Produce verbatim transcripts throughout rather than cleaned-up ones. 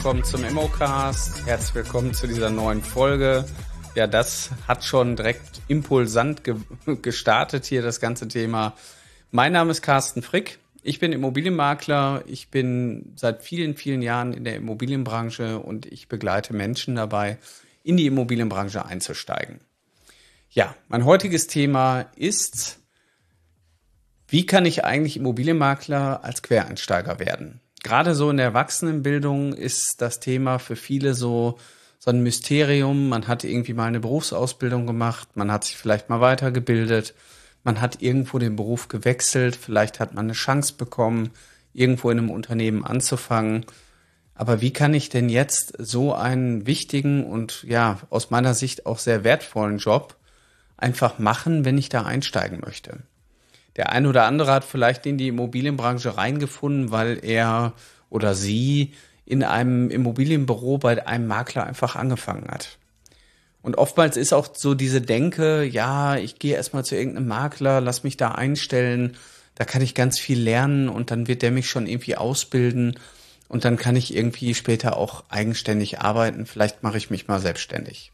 willkommen zum Immocast. Herzlich willkommen zu dieser neuen Folge. Ja, das hat schon direkt impulsant ge- gestartet hier, das ganze Thema. Mein Name ist Carsten Frick. Ich bin Immobilienmakler. Ich bin seit vielen, vielen Jahren in der Immobilienbranche und ich begleite Menschen dabei, in die Immobilienbranche einzusteigen. Ja, mein heutiges Thema ist: Wie kann ich eigentlich Immobilienmakler als Quereinsteiger werden? Gerade so in der Erwachsenenbildung ist das Thema für viele so, so ein Mysterium. Man hat irgendwie mal eine Berufsausbildung gemacht, man hat sich vielleicht mal weitergebildet, man hat irgendwo den Beruf gewechselt, vielleicht hat man eine Chance bekommen, irgendwo in einem Unternehmen anzufangen. Aber wie kann ich denn jetzt so einen wichtigen und ja, aus meiner Sicht auch sehr wertvollen Job einfach machen, wenn ich da einsteigen möchte? Der ein oder andere hat vielleicht in die Immobilienbranche reingefunden, weil er oder sie in einem Immobilienbüro bei einem Makler einfach angefangen hat. Und oftmals ist auch so diese Denke, ja, ich gehe erstmal zu irgendeinem Makler, lass mich da einstellen, da kann ich ganz viel lernen und dann wird der mich schon irgendwie ausbilden und dann kann ich irgendwie später auch eigenständig arbeiten, vielleicht mache ich mich mal selbstständig.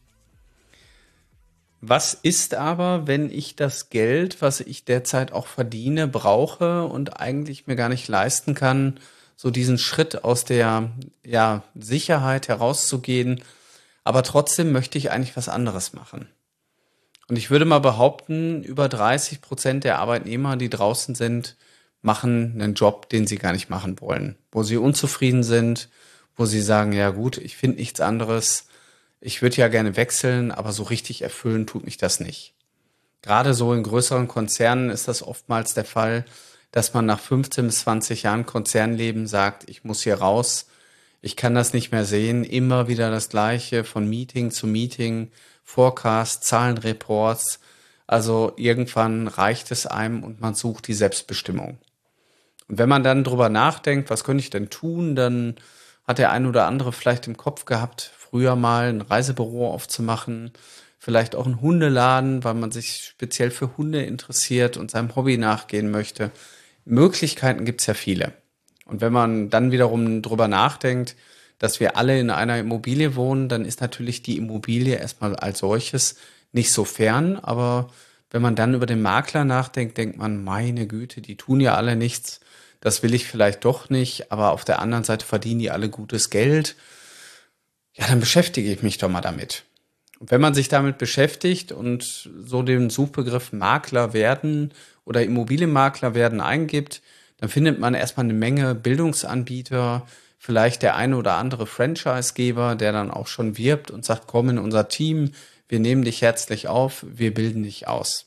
Was ist aber, wenn ich das Geld, was ich derzeit auch verdiene, brauche und eigentlich mir gar nicht leisten kann, so diesen Schritt aus der ja, Sicherheit herauszugehen, aber trotzdem möchte ich eigentlich was anderes machen. Und ich würde mal behaupten, über dreißig Prozent der Arbeitnehmer, die draußen sind, machen einen Job, den sie gar nicht machen wollen, wo sie unzufrieden sind, wo sie sagen, ja gut, ich finde nichts anderes. Ich würde ja gerne wechseln, aber so richtig erfüllen tut mich das nicht. Gerade so in größeren Konzernen ist das oftmals der Fall, dass man nach fünfzehn bis zwanzig Jahren Konzernleben sagt, ich muss hier raus, ich kann das nicht mehr sehen, immer wieder das Gleiche, von Meeting zu Meeting, Forecast, Zahlenreports. Also irgendwann reicht es einem und man sucht die Selbstbestimmung. Und wenn man dann drüber nachdenkt, was könnte ich denn tun, dann hat der ein oder andere vielleicht im Kopf gehabt, früher mal ein Reisebüro aufzumachen, vielleicht auch einen Hundeladen, weil man sich speziell für Hunde interessiert und seinem Hobby nachgehen möchte. Möglichkeiten gibt's ja viele. Und wenn man dann wiederum drüber nachdenkt, dass wir alle in einer Immobilie wohnen, dann ist natürlich die Immobilie erstmal als solches nicht so fern. Aber wenn man dann über den Makler nachdenkt, denkt man, meine Güte, die tun ja alle nichts. Das will ich vielleicht doch nicht, aber auf der anderen Seite verdienen die alle gutes Geld. Ja, dann beschäftige ich mich doch mal damit. Und wenn man sich damit beschäftigt und so den Suchbegriff Makler werden oder Immobilienmakler werden eingibt, dann findet man erstmal eine Menge Bildungsanbieter, vielleicht der eine oder andere Franchisegeber, der dann auch schon wirbt und sagt, komm in unser Team, wir nehmen dich herzlich auf, wir bilden dich aus.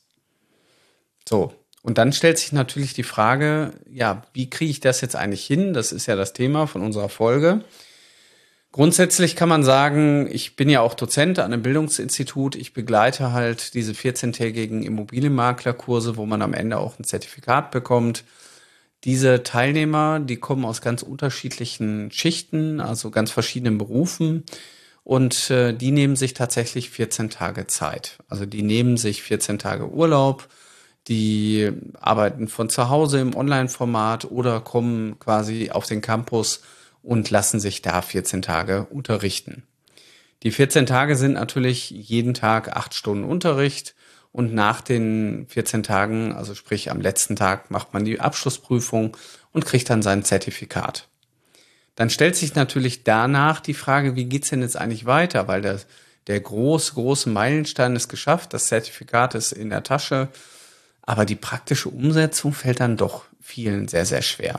So. Und dann stellt sich natürlich die Frage, ja, wie kriege ich das jetzt eigentlich hin? Das ist ja das Thema von unserer Folge. Grundsätzlich kann man sagen, ich bin ja auch Dozent an einem Bildungsinstitut. Ich begleite halt diese vierzehntägigen Immobilienmaklerkurse, wo man am Ende auch ein Zertifikat bekommt. Diese Teilnehmer, die kommen aus ganz unterschiedlichen Schichten, also ganz verschiedenen Berufen. Und äh, die nehmen sich tatsächlich vierzehn Tage Zeit. Also die nehmen sich vierzehn Tage Urlaub. Die arbeiten von zu Hause im Online-Format oder kommen quasi auf den Campus und lassen sich da vierzehn Tage unterrichten. Die vierzehn Tage sind natürlich jeden Tag acht Stunden Unterricht und nach den vierzehn Tagen, also sprich am letzten Tag, macht man die Abschlussprüfung und kriegt dann sein Zertifikat. Dann stellt sich natürlich danach die Frage, wie geht's denn jetzt eigentlich weiter? Weil der, der große, große Meilenstein ist geschafft, das Zertifikat ist in der Tasche, aber die praktische Umsetzung fällt dann doch vielen sehr, sehr schwer.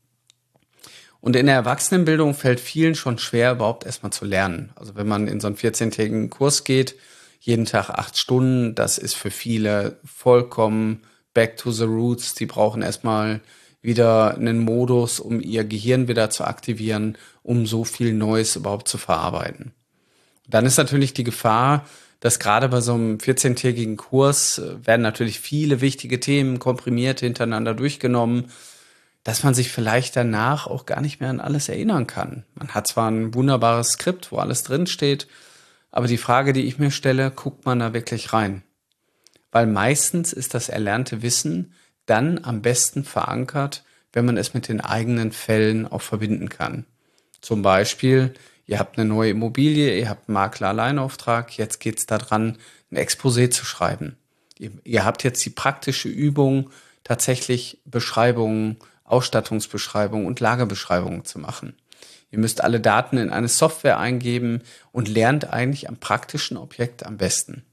Und in der Erwachsenenbildung fällt vielen schon schwer, überhaupt erstmal zu lernen. Also wenn man in so einen vierzehntägigen Kurs geht, jeden Tag acht Stunden, das ist für viele vollkommen back to the roots. Die brauchen erstmal wieder einen Modus, um ihr Gehirn wieder zu aktivieren, um so viel Neues überhaupt zu verarbeiten. Dann ist natürlich die Gefahr, dass gerade bei so einem vierzehntägigen Kurs werden natürlich viele wichtige Themen komprimiert hintereinander durchgenommen, dass man sich vielleicht danach auch gar nicht mehr an alles erinnern kann. Man hat zwar ein wunderbares Skript, wo alles drinsteht, aber die Frage, die ich mir stelle, guckt man da wirklich rein? Weil meistens ist das erlernte Wissen dann am besten verankert, wenn man es mit den eigenen Fällen auch verbinden kann. Zum Beispiel, Ihr habt eine neue Immobilie, ihr habt einen Makler-Alleinauftrag, jetzt geht's daran, ein Exposé zu schreiben. Ihr, ihr habt jetzt die praktische Übung, tatsächlich Beschreibungen, Ausstattungsbeschreibungen und Lagerbeschreibungen zu machen. Ihr müsst alle Daten in eine Software eingeben und lernt eigentlich am praktischen Objekt am besten.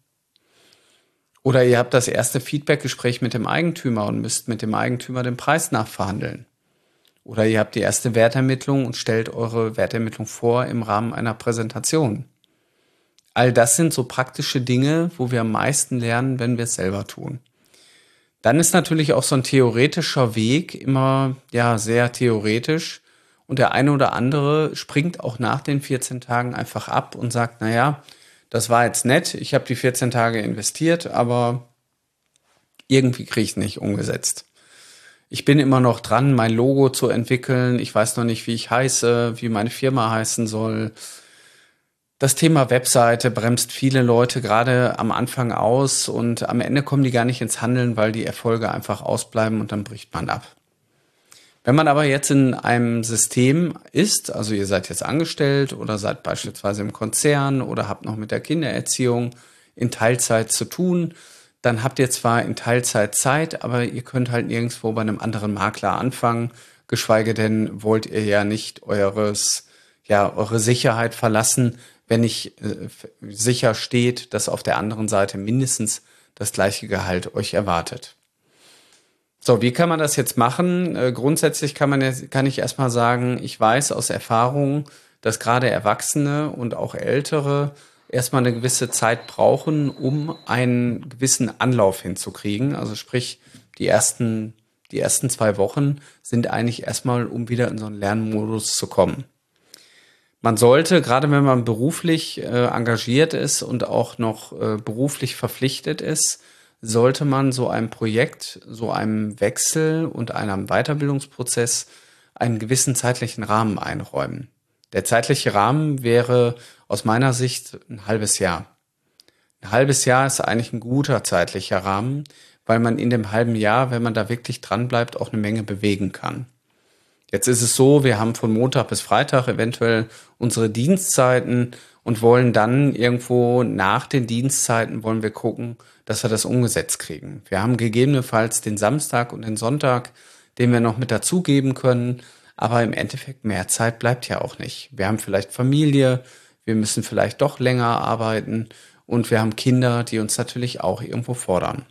Oder ihr habt das erste Feedbackgespräch mit dem Eigentümer und müsst mit dem Eigentümer den Preis nachverhandeln. Oder ihr habt die erste Wertermittlung und stellt eure Wertermittlung vor im Rahmen einer Präsentation. All das sind so praktische Dinge, wo wir am meisten lernen, wenn wir es selber tun. Dann ist natürlich auch so ein theoretischer Weg immer ja sehr theoretisch und der eine oder andere springt auch nach den vierzehn Tagen einfach ab und sagt, naja, das war jetzt nett, ich habe die vierzehn Tage investiert, aber irgendwie kriege ich es nicht umgesetzt. Ich bin immer noch dran, mein Logo zu entwickeln. Ich weiß noch nicht, wie ich heiße, wie meine Firma heißen soll. Das Thema Webseite bremst viele Leute gerade am Anfang aus und am Ende kommen die gar nicht ins Handeln, weil die Erfolge einfach ausbleiben und dann bricht man ab. Wenn man aber jetzt in einem System ist, also ihr seid jetzt angestellt oder seid beispielsweise im Konzern oder habt noch mit der Kindererziehung in Teilzeit zu tun, dann habt ihr zwar in Teilzeit Zeit, aber ihr könnt halt nirgendwo bei einem anderen Makler anfangen, geschweige denn wollt ihr ja nicht eures, ja, eure Sicherheit verlassen, wenn nicht äh, sicher steht, dass auf der anderen Seite mindestens das gleiche Gehalt euch erwartet. So, wie kann man das jetzt machen? Äh, grundsätzlich kann man jetzt, kann ich erstmal sagen, ich weiß aus Erfahrung, dass gerade Erwachsene und auch Ältere erstmal eine gewisse Zeit brauchen, um einen gewissen Anlauf hinzukriegen. Also sprich, die ersten, die ersten zwei Wochen sind eigentlich erstmal, um wieder in so einen Lernmodus zu kommen. Man sollte, gerade wenn man beruflich äh, engagiert ist und auch noch äh, beruflich verpflichtet ist, sollte man so einem Projekt, so einem Wechsel und einem Weiterbildungsprozess einen gewissen zeitlichen Rahmen einräumen. Der zeitliche Rahmen wäre aus meiner Sicht ein halbes Jahr. Ein halbes Jahr ist eigentlich ein guter zeitlicher Rahmen, weil man in dem halben Jahr, wenn man da wirklich dran bleibt, auch eine Menge bewegen kann. Jetzt ist es so, wir haben von Montag bis Freitag eventuell unsere Dienstzeiten und wollen dann irgendwo nach den Dienstzeiten wollen wir gucken, dass wir das umgesetzt kriegen. Wir haben gegebenenfalls den Samstag und den Sonntag, den wir noch mit dazugeben können, aber im Endeffekt mehr Zeit bleibt ja auch nicht. Wir haben vielleicht Familie, wir müssen vielleicht doch länger arbeiten und wir haben Kinder, die uns natürlich auch irgendwo fordern.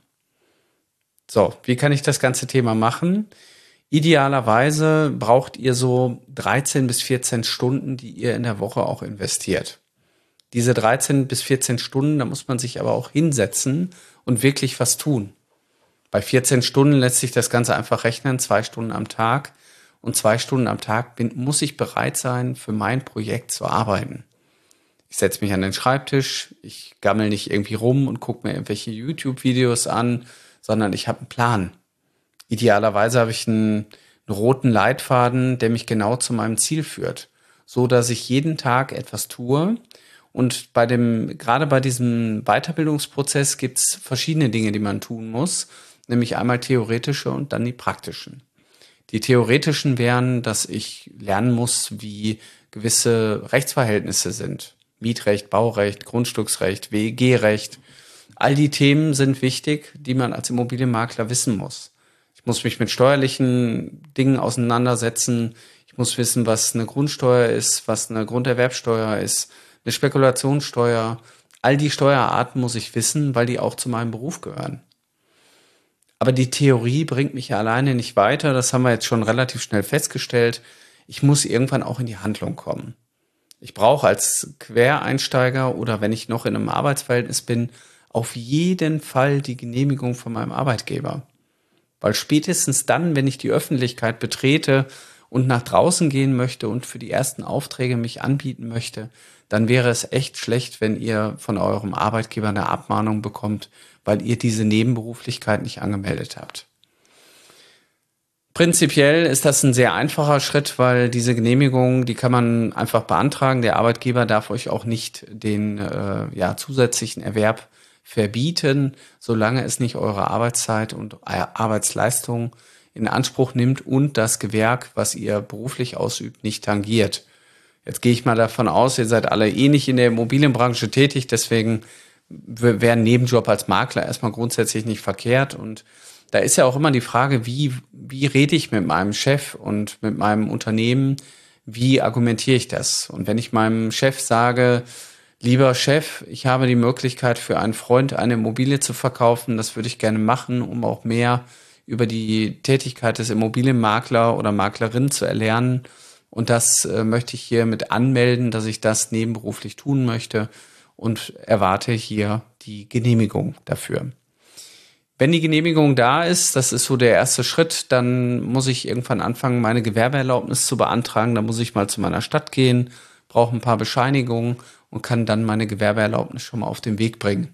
So, wie kann ich das ganze Thema machen? Idealerweise braucht ihr so dreizehn bis vierzehn Stunden, die ihr in der Woche auch investiert. Diese dreizehn bis vierzehn Stunden, da muss man sich aber auch hinsetzen und wirklich was tun. Bei vierzehn Stunden lässt sich das Ganze einfach rechnen, zwei Stunden am Tag. Und zwei Stunden am Tag bin, muss ich bereit sein, für mein Projekt zu arbeiten. Ich setze mich an den Schreibtisch, ich gammel nicht irgendwie rum und gucke mir irgendwelche YouTube-Videos an, sondern ich habe einen Plan. Idealerweise habe ich einen, einen roten Leitfaden, der mich genau zu meinem Ziel führt, so dass ich jeden Tag etwas tue. Und bei dem, gerade bei diesem Weiterbildungsprozess gibt es verschiedene Dinge, die man tun muss, nämlich einmal theoretische und dann die praktischen. Die theoretischen wären, dass ich lernen muss, wie gewisse Rechtsverhältnisse sind. Mietrecht, Baurecht, Grundstücksrecht, W E G-Recht. All die Themen sind wichtig, die man als Immobilienmakler wissen muss. Ich muss mich mit steuerlichen Dingen auseinandersetzen. Ich muss wissen, was eine Grundsteuer ist, was eine Grunderwerbsteuer ist, eine Spekulationssteuer. All die Steuerarten muss ich wissen, weil die auch zu meinem Beruf gehören. Aber die Theorie bringt mich ja alleine nicht weiter. Das haben wir jetzt schon relativ schnell festgestellt. Ich muss irgendwann auch in die Handlung kommen. Ich brauche als Quereinsteiger oder wenn ich noch in einem Arbeitsverhältnis bin, auf jeden Fall die Genehmigung von meinem Arbeitgeber. Weil spätestens dann, wenn ich die Öffentlichkeit betrete und nach draußen gehen möchte und für die ersten Aufträge mich anbieten möchte, dann wäre es echt schlecht, wenn ihr von eurem Arbeitgeber eine Abmahnung bekommt, weil ihr diese Nebenberuflichkeit nicht angemeldet habt. Prinzipiell ist das ein sehr einfacher Schritt, weil diese Genehmigung, die kann man einfach beantragen. Der Arbeitgeber darf euch auch nicht den äh, ja, zusätzlichen Erwerb verbieten, solange es nicht eure Arbeitszeit und Arbeitsleistung in Anspruch nimmt und das Gewerk, was ihr beruflich ausübt, nicht tangiert. Jetzt gehe ich mal davon aus, ihr seid alle eh nicht in der Immobilienbranche tätig, deswegen wäre ein Nebenjob als Makler erstmal grundsätzlich nicht verkehrt. Und da ist ja auch immer die Frage, wie, wie rede ich mit meinem Chef und mit meinem Unternehmen, wie argumentiere ich das? Und wenn ich meinem Chef sage, lieber Chef, ich habe die Möglichkeit für einen Freund eine Immobilie zu verkaufen, das würde ich gerne machen, um auch mehr über die Tätigkeit des Immobilienmakler oder Maklerin zu erlernen. Und das äh, möchte ich hiermit anmelden, dass ich das nebenberuflich tun möchte und erwarte hier die Genehmigung dafür. Wenn die Genehmigung da ist, das ist so der erste Schritt, dann muss ich irgendwann anfangen, meine Gewerbeerlaubnis zu beantragen. Da muss ich mal zu meiner Stadt gehen, brauche ein paar Bescheinigungen und kann dann meine Gewerbeerlaubnis schon mal auf den Weg bringen.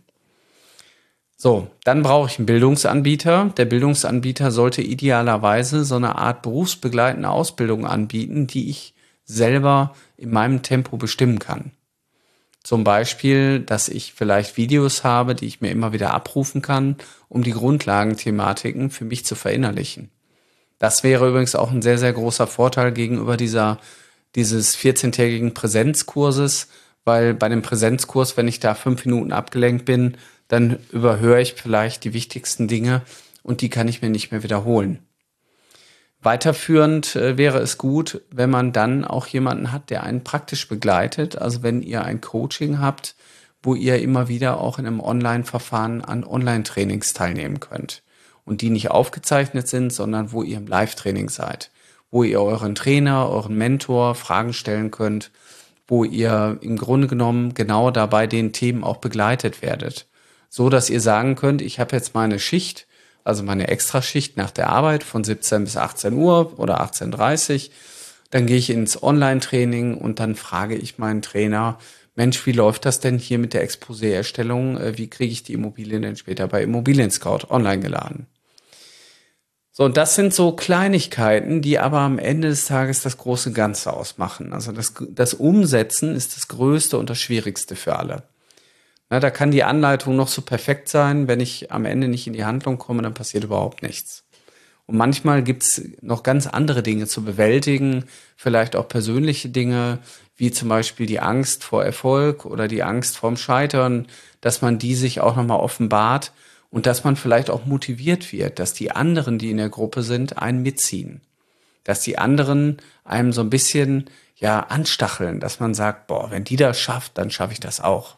So, dann brauche ich einen Bildungsanbieter. Der Bildungsanbieter sollte idealerweise so eine Art berufsbegleitende Ausbildung anbieten, die ich selber in meinem Tempo bestimmen kann. Zum Beispiel, dass ich vielleicht Videos habe, die ich mir immer wieder abrufen kann, um die Grundlagenthematiken für mich zu verinnerlichen. Das wäre übrigens auch ein sehr, sehr großer Vorteil gegenüber dieser, dieses vierzehntägigen Präsenzkurses, weil bei dem Präsenzkurs, wenn ich da fünf Minuten abgelenkt bin, dann überhöre ich vielleicht die wichtigsten Dinge und die kann ich mir nicht mehr wiederholen. Weiterführend äh, wäre es gut, wenn man dann auch jemanden hat, der einen praktisch begleitet. Also wenn ihr ein Coaching habt, wo ihr immer wieder auch in einem Online-Verfahren an Online-Trainings teilnehmen könnt. Und die nicht aufgezeichnet sind, sondern wo ihr im Live-Training seid. Wo ihr euren Trainer, euren Mentor Fragen stellen könnt, wo ihr im Grunde genommen genau dabei den Themen auch begleitet werdet. So dass ihr sagen könnt, ich habe jetzt meine Schicht, also meine Extraschicht nach der Arbeit von siebzehn bis achtzehn Uhr oder achtzehn Uhr dreißig. Dann gehe ich ins Online-Training und dann frage ich meinen Trainer, Mensch, wie läuft das denn hier mit der Exposé-Erstellung? Wie kriege ich die Immobilien denn später bei Immobilien Scout online geladen? So, und das sind so Kleinigkeiten, die aber am Ende des Tages das große Ganze ausmachen. Also das, das Umsetzen ist das Größte und das Schwierigste für alle. Na, da kann die Anleitung noch so perfekt sein, wenn ich am Ende nicht in die Handlung komme, dann passiert überhaupt nichts. Und manchmal gibt's noch ganz andere Dinge zu bewältigen, vielleicht auch persönliche Dinge, wie zum Beispiel die Angst vor Erfolg oder die Angst vorm Scheitern, dass man die sich auch nochmal offenbart und dass man vielleicht auch motiviert wird, dass die anderen, die in der Gruppe sind, einen mitziehen. Dass die anderen einem so ein bisschen ja anstacheln, dass man sagt, boah, wenn die das schafft, dann schaffe ich das auch.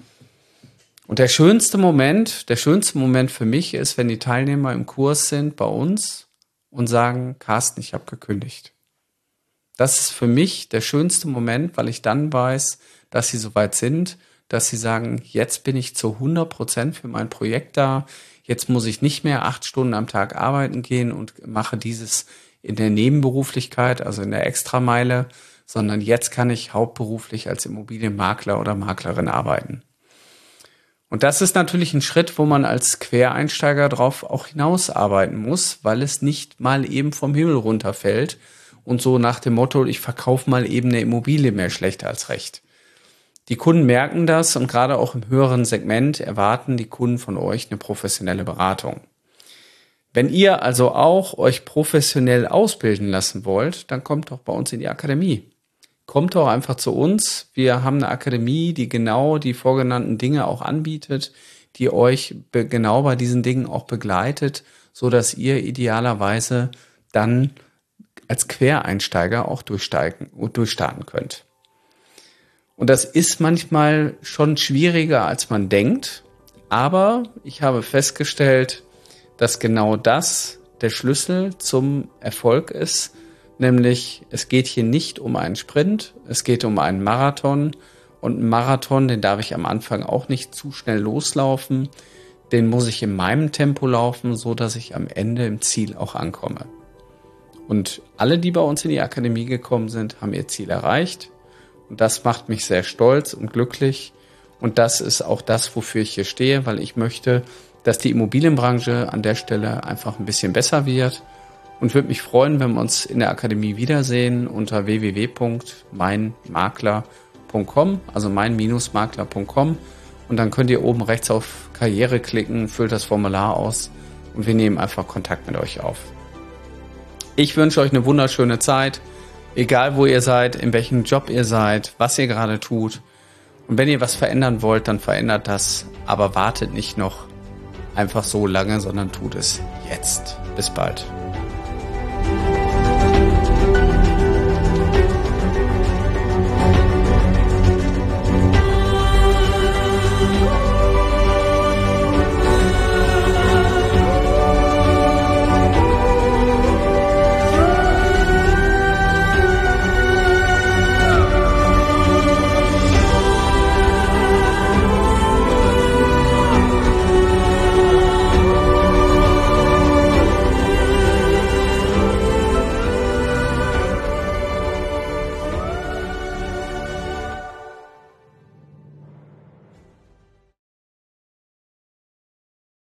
Und der schönste Moment, der schönste Moment für mich ist, wenn die Teilnehmer im Kurs sind bei uns und sagen, Carsten, ich habe gekündigt. Das ist für mich der schönste Moment, weil ich dann weiß, dass sie soweit sind, dass sie sagen, jetzt bin ich zu hundert Prozent für mein Projekt da, jetzt muss ich nicht mehr acht Stunden am Tag arbeiten gehen und mache dieses in der Nebenberuflichkeit, also in der Extrameile, sondern jetzt kann ich hauptberuflich als Immobilienmakler oder Maklerin arbeiten. Und das ist natürlich ein Schritt, wo man als Quereinsteiger drauf auch hinausarbeiten muss, weil es nicht mal eben vom Himmel runterfällt und so nach dem Motto, ich verkaufe mal eben eine Immobilie mehr schlecht als recht. Die Kunden merken das und gerade auch im höheren Segment erwarten die Kunden von euch eine professionelle Beratung. Wenn ihr also auch euch professionell ausbilden lassen wollt, dann kommt doch bei uns in die Akademie. Kommt doch einfach zu uns. Wir haben eine Akademie, die genau die vorgenannten Dinge auch anbietet, die euch be- genau bei diesen Dingen auch begleitet, so dass ihr idealerweise dann als Quereinsteiger auch durchsteigen und durchstarten könnt. Und das ist manchmal schon schwieriger, als man denkt. Aber ich habe festgestellt, dass genau das der Schlüssel zum Erfolg ist. Nämlich, es geht hier nicht um einen Sprint, es geht um einen Marathon. Und einen Marathon, den darf ich am Anfang auch nicht zu schnell loslaufen. Den muss ich in meinem Tempo laufen, so dass ich am Ende im Ziel auch ankomme. Und alle, die bei uns in die Akademie gekommen sind, haben ihr Ziel erreicht. Und das macht mich sehr stolz und glücklich. Und das ist auch das, wofür ich hier stehe, weil ich möchte, dass die Immobilienbranche an der Stelle einfach ein bisschen besser wird. Und würde mich freuen, wenn wir uns in der Akademie wiedersehen unter w w w punkt mein makler punkt com, also mein Makler punkt com. Und dann könnt ihr oben rechts auf Karriere klicken, füllt das Formular aus und wir nehmen einfach Kontakt mit euch auf. Ich wünsche euch eine wunderschöne Zeit. Egal, wo ihr seid, in welchem Job ihr seid, was ihr gerade tut. Und wenn ihr was verändern wollt, dann verändert das. Aber wartet nicht noch einfach so lange, sondern tut es jetzt. Bis bald.